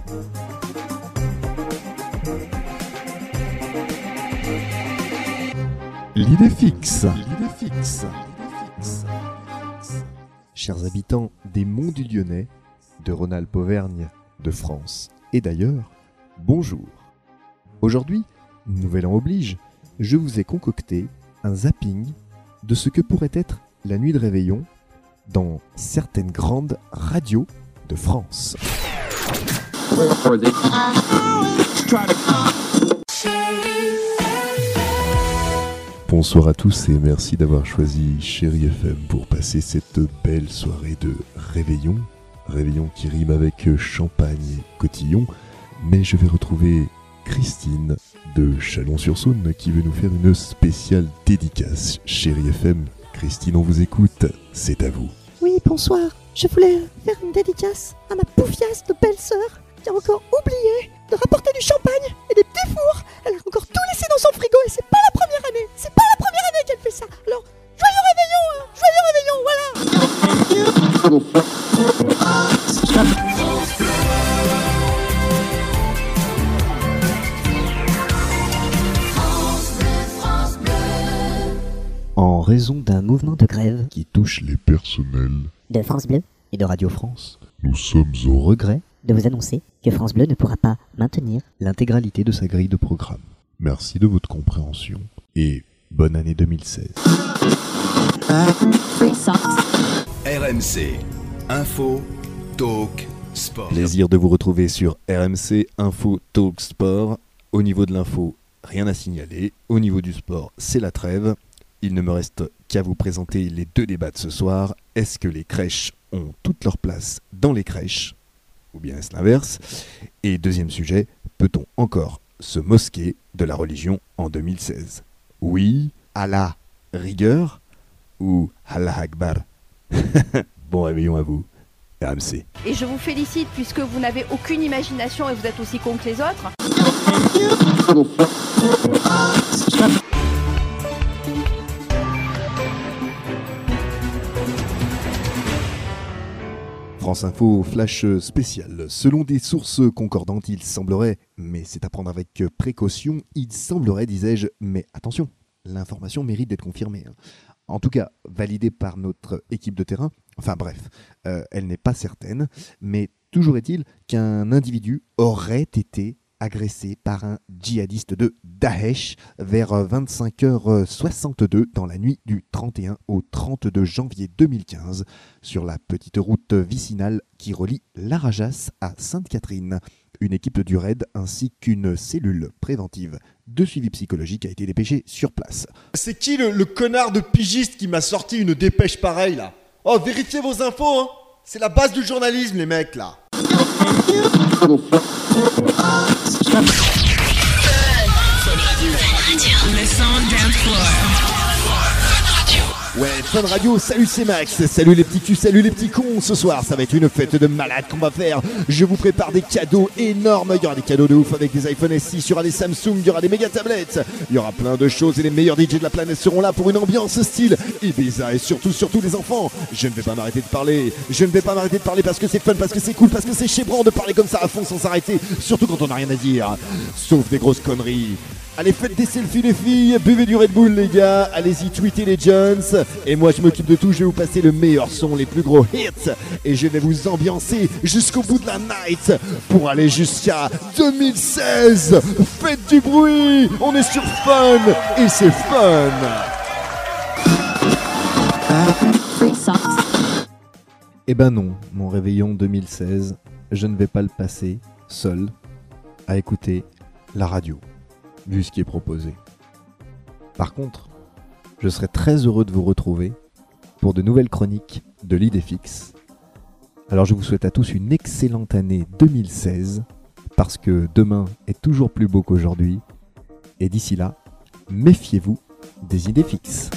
L'idée fixe. Chers habitants des Monts du Lyonnais, de Rhône-Alpes-Auvergne, de France et d'ailleurs, bonjour. Aujourd'hui, nouvel an oblige, je vous ai concocté un zapping de ce que pourrait être la nuit de réveillon dans certaines grandes radios de France. Bonsoir à tous et merci d'avoir choisi Chérie FM pour passer cette belle soirée de réveillon. Réveillon qui rime avec champagne et cotillon. Mais je vais retrouver Christine de Chalon-sur-Saône qui veut nous faire une spéciale dédicace. Chérie FM, Christine, on vous écoute, c'est à vous. Oui, bonsoir. Je voulais faire une dédicace à ma poufiasse de belle-sœur qui a encore oublié de rapporter du champagne et des petits fours. Elle a encore tout laissé dans son frigo et c'est pas la première année. C'est pas la première année qu'elle fait ça. Alors, joyeux réveillon, voilà. En raison d'un mouvement de grève Qui touche les personnels de France Bleu et de Radio France, nous sommes au regret de vous annoncer que France Bleu ne pourra pas maintenir l'intégralité de sa grille de programme. Merci de votre compréhension et bonne année 2016. RMC, Info, Talk, Sport. Plaisir de vous retrouver sur RMC Info Talk Sport. Au niveau de l'info, rien à signaler. Au niveau du sport, c'est la trêve. Il ne me reste qu'à vous présenter les deux débats de ce soir. Est-ce que les crèches ont toute leur place dans les crèches ? Ou bien est-ce l'inverse ? Et deuxième sujet, peut-on encore se mosquer de la religion en 2016 ? Oui, à la rigueur ou Allah Akbar ? Bon réveillon à vous, RMC. Et je vous félicite puisque vous n'avez aucune imagination et vous êtes aussi con que les autres. France Info, flash spécial. Selon des sources concordantes, il semblerait, mais c'est à prendre avec précaution, il semblerait, disais-je, mais attention, l'information mérite d'être confirmée. En tout cas, validée par notre équipe de terrain, enfin bref, elle n'est pas certaine, mais toujours est-il qu'un individu aurait été agressé par un djihadiste de Daesh vers 25h62 dans la nuit du 31 au 32 janvier 2015 sur la petite route vicinale qui relie Larajas à Sainte-Catherine. Une équipe du RAID ainsi qu'une cellule préventive de suivi psychologique a été dépêchée sur place. C'est qui le connard de pigiste qui m'a sorti une dépêche pareille là ? Oh, vérifiez vos infos, hein ! C'est la base du journalisme, les mecs là. Ouais, Fun Radio, salut c'est Max, salut les petits culs, salut les petits cons. Ce soir, ça va être une fête de malade qu'on va faire. Je vous prépare des cadeaux énormes. Il y aura des cadeaux de ouf avec des iPhone SE, il y aura des Samsung, il y aura des méga tablettes. Il y aura plein de choses et les meilleurs DJ de la planète seront là pour une ambiance style Ibiza et surtout les enfants. Je ne vais pas m'arrêter de parler. Parce que c'est fun, parce que c'est cool, parce que c'est chébrant de parler comme ça à fond sans s'arrêter. Surtout quand on n'a rien à dire. Sauf des grosses conneries. Allez, faites des selfies les filles, buvez du Red Bull les gars, allez-y tweetez les Jones. Et moi je m'occupe de tout, je vais vous passer le meilleur son, les plus gros hits. Et je vais vous ambiancer jusqu'au bout de la night pour aller jusqu'à 2016. Faites du bruit, on est sur Fun et c'est fun. Eh ben non, mon réveillon 2016, je ne vais pas le passer seul à écouter la radio. Vu ce qui est proposé. Par contre, je serai très heureux de vous retrouver pour de nouvelles chroniques de l'idée fixe. Alors je vous souhaite à tous une excellente année 2016, parce que demain est toujours plus beau qu'aujourd'hui, et d'ici là, méfiez-vous des idées fixes.